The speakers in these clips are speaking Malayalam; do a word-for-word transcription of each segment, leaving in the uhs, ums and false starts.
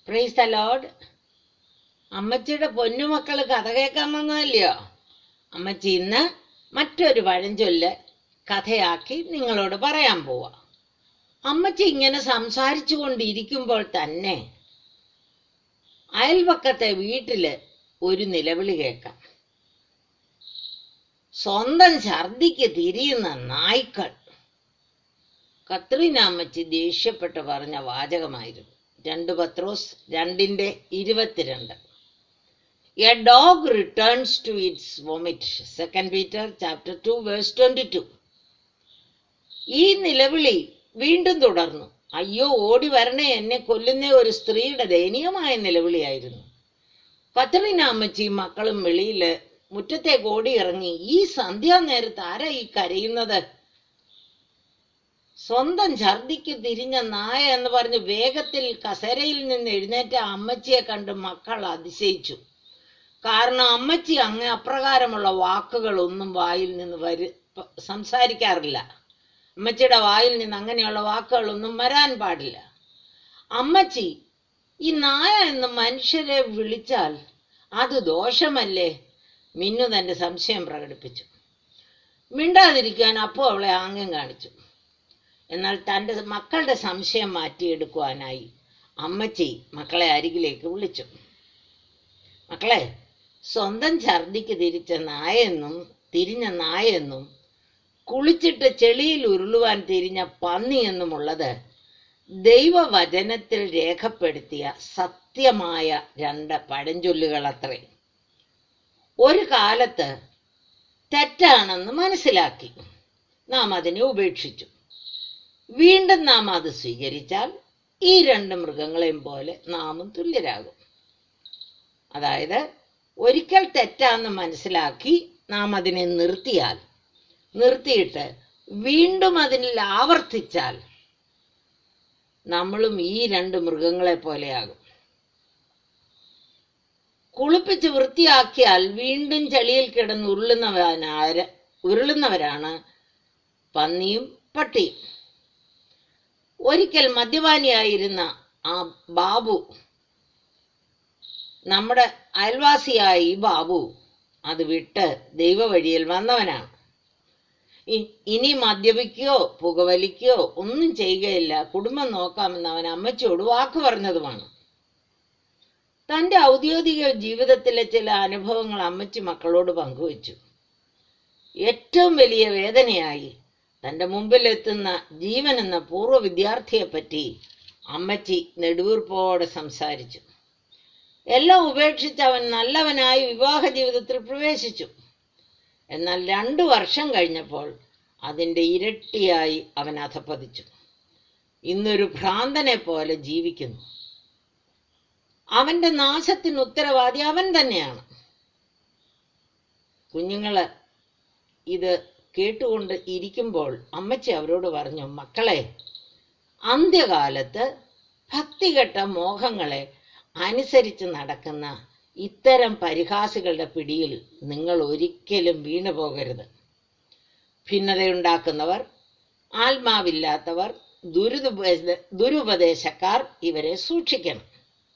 Praise the Lord. അമ്മച്ചിയുടെ പൊന്നുമക്കൾ കഥ കേൾക്കാൻ വന്നതല്ലയോ? അമ്മച്ചി ഇന്ന് മറ്റൊരു പഴഞ്ചൊല്ല് കഥയാക്കി നിങ്ങളോട് പറയാൻ പോവാ. അമ്മച്ചി ഇങ്ങനെ സംസാരിച്ചു കൊണ്ടിരിക്കുമ്പോൾ തന്നെ അയൽപക്കത്തെ വീട്ടില് ഒരു നിലവിളി കേൾക്കാം. സ്വന്തം ഛർദിക്ക് തിരിയുന്ന നായ്ക്കൾ. കത്രീന അമ്മച്ചി ദേഷ്യപ്പെട്ട് പറഞ്ഞ വാചകമായിരുന്നു. രണ്ട് പത്രോസ് രണ്ടിന്റെ ഇരുപത്തിരണ്ട്. A dog returns to its vomit. Second Peter chapter two verse twenty two. ഈ നിലവിളി വീണ്ടും തുടർന്നു. അയ്യോ, ഓടി വരണേ, എന്നെ കൊല്ലുന്ന ഒരു സ്ത്രീയുടെ ദയനീയമായ നിലവിളിയായിരുന്നു. കത്രീന അമ്മച്ചിയും മക്കളും വെളിയില് മുറ്റത്തേക്ക് ഓടിയിറങ്ങി. ഈ സന്ധ്യാനേരത്ത് ആരാ ഈ കരയുന്നത്? സ്വന്തം ഛർദിക്ക് തിരിഞ്ഞ നായ എന്ന് പറഞ്ഞ് വേഗത്തിൽ കസേരയിൽ നിന്ന് എഴുന്നേറ്റ അമ്മച്ചിയെ കണ്ട് മക്കൾ അതിശയിച്ചു. കാരണം അമ്മച്ചി അങ്ങ് അപ്രകാരമുള്ള വാക്കുകൾ ഒന്നും വായിൽ നിന്ന് വരു സംസാരിക്കാറില്ല. അമ്മച്ചിയുടെ വായിൽ നിന്ന് അങ്ങനെയുള്ള വാക്കുകളൊന്നും വരാൻ പാടില്ല. അമ്മച്ചി ഈ നായ എന്ന് മനുഷ്യരെ വിളിച്ചാൽ അത് ദോഷമല്ലേ? മിന്നു തന്റെ സംശയം പ്രകടിപ്പിച്ചു. മിണ്ടാതിരിക്കാൻ അപ്പോൾ അവളെ ആംഗ്യം കാണിച്ചു. എന്നാൽ തൻ്റെ മക്കളുടെ സംശയം മാറ്റിയെടുക്കുവാനായി അമ്മച്ചി മക്കളെ അരികിലേക്ക് വിളിച്ചു. മക്കളെ, സ്വന്തം ഛർദിക്ക് തിരിച്ച നായെന്നും തിരിഞ്ഞ നായെന്നും കുളിച്ചിട്ട് ചെളിയിൽ ഉരുളുവാൻ തിരിഞ്ഞ പന്നി എന്നുമുള്ളത് ദൈവവചനത്തിൽ രേഖപ്പെടുത്തിയ സത്യമായ രണ്ട് പഴഞ്ചൊല്ലുകൾ അത്രേ. ഒരു കാലത്ത് തെറ്റാണെന്ന് മനസ്സിലാക്കി നാം അതിനെ ഉപേക്ഷിച്ചു. വീണ്ടും നാം അത് സ്വീകരിച്ചാൽ ഈ രണ്ട് മൃഗങ്ങളെയും പോലെ നാമും തുല്യരാകും. അതായത്, ഒരിക്കൽ തെറ്റാന്ന് മനസ്സിലാക്കി നാം അതിനെ നിർത്തിയാൽ, നിർത്തിയിട്ട് വീണ്ടും അതിൽ ആവർത്തിച്ചാൽ നമ്മളും ഈ രണ്ട് മൃഗങ്ങളെ പോലെയാകും. കുളിപ്പിച്ച് വൃത്തിയാക്കിയാൽ വീണ്ടും ചെളിയിൽ കിടന്ന് ഉരുളുന്നവരാര ഉരുളുന്നവരാണ് പന്നിയും പട്ടിയും. ഒരിക്കൽ മദ്യപാനിയായിരുന്ന ആ ബാബു, നമ്മുടെ അയൽവാസിയായ ഈ ബാബു അത് വിട്ട് ദൈവവഴിയിൽ വന്നവനാണ്. ഇനി മദ്യപിക്കുകയോ പുകവലിക്കുകയോ ഒന്നും ചെയ്യുകയില്ല, കുടുംബം നോക്കാമെന്ന് അവൻ അമ്മച്ചിയോട് വാക്ക് പറഞ്ഞതുമാണ്. തൻ്റെ ഔദ്യോഗിക ജീവിതത്തിലെ ചില അനുഭവങ്ങൾ അമ്മച്ചി മക്കളോട് പങ്കുവച്ചു. ഏറ്റവും വലിയ വേദനയായി തൻ്റെ മുമ്പിലെത്തുന്ന ജീവൻ എന്ന പൂർവ്വ വിദ്യാർത്ഥിയെപ്പറ്റി അമ്മച്ചി നെടുവീർപ്പോടെ സംസാരിച്ചു. എല്ലാം ഉപേക്ഷിച്ച് അവൻ നല്ലവനായി വിവാഹ ജീവിതത്തിൽ പ്രവേശിച്ചു. എന്നാൽ രണ്ടു വർഷം കഴിഞ്ഞപ്പോൾ അതിൻ്റെ ഇരട്ടിയായി അവൻ അധപ്പതിച്ചു. ഇന്നൊരു ഭ്രാന്തനെ പോലെ ജീവിക്കുന്നു. അവൻ്റെ നാശത്തിന് ഉത്തരവാദി അവൻ തന്നെയാണ്. കുഞ്ഞുങ്ങള് ഇത് കേട്ടുകൊണ്ട് ഇരിക്കുമ്പോൾ അമ്മച്ചി അവരോട് പറഞ്ഞു, മക്കളെ, അന്ത്യകാലത്ത് ഭക്തികെട്ട മോഹങ്ങളെ അനുസരിച്ച് നടക്കുന്ന ഇത്തരം പരിഹാസികളുടെ പിടിയിൽ നിങ്ങൾ ഒരിക്കലും വീണു പോകരുത്. ഭിന്നതയുണ്ടാക്കുന്നവർ, ആത്മാവില്ലാത്തവർ, ദുരുപ ദുരുപദേശക്കാർ ഇവരെ സൂക്ഷിക്കണം.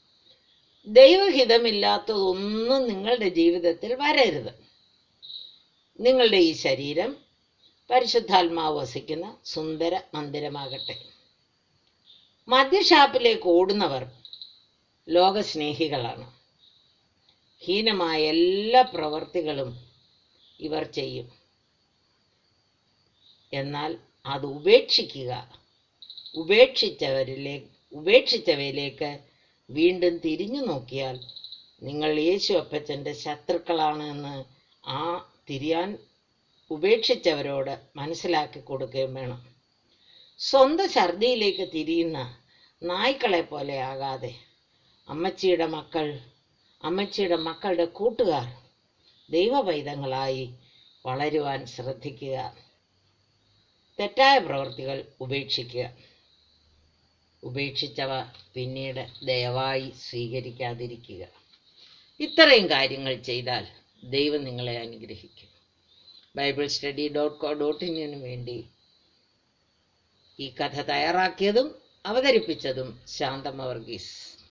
ദൈവഹിതമില്ലാത്തതൊന്നും നിങ്ങളുടെ ജീവിതത്തിൽ വരരുത്. നിങ്ങളുടെ ഈ ശരീരം പരിശുദ്ധാത്മാവ് വസിക്കുന്ന സുന്ദര മന്ദിരമാകട്ടെ. മദ്യഷാപ്പിലേക്ക് ഓടുന്നവർ ലോകസ്നേഹികളാണ്. ഹീനമായ എല്ലാ പ്രവൃത്തികളും ഇവർ ചെയ്യും. എന്നാൽ അത് ഉപേക്ഷിക്കുക. ഉപേക്ഷിച്ചവരിലെ ഉപേക്ഷിച്ചവയിലേക്ക് വീണ്ടും തിരിഞ്ഞു നോക്കിയാൽ നിങ്ങൾ യേശു അപ്പച്ചൻ്റെ ശത്രുക്കളാണ് എന്ന് ആ തിരിയാൻ ഉപേക്ഷിച്ചവരോട് മനസ്സിലാക്കി കൊടുക്കുകയും വേണം. സ്വന്തം ഛർദിയിലേക്ക് തിരിയുന്ന നായ്ക്കളെ പോലെ ആകാതെ അമ്മച്ചിയുടെ മക്കൾ, അമ്മച്ചിയുടെ മക്കളുടെ കൂട്ടുകാർ ദൈവപൈതങ്ങളായി വളരുവാൻ ശ്രദ്ധിക്കുക. തെറ്റായ പ്രവൃത്തികൾ ഉപേക്ഷിക്കുക. ഉപേക്ഷിച്ചവ പിന്നീട് ദയവായി സ്വീകരിക്കാതിരിക്കുക. ഇത്രയും കാര്യങ്ങൾ ചെയ്താൽ ദൈവം നിങ്ങളെ അനുഗ്രഹിക്കും. Bible study dot co dot ഇന്നിനു വേണ്ടി ഈ കഥ തയ്യാറാക്കിയതും അവതരിപ്പിച്ചതും ശാന്തമ്മ വർഗീസ്.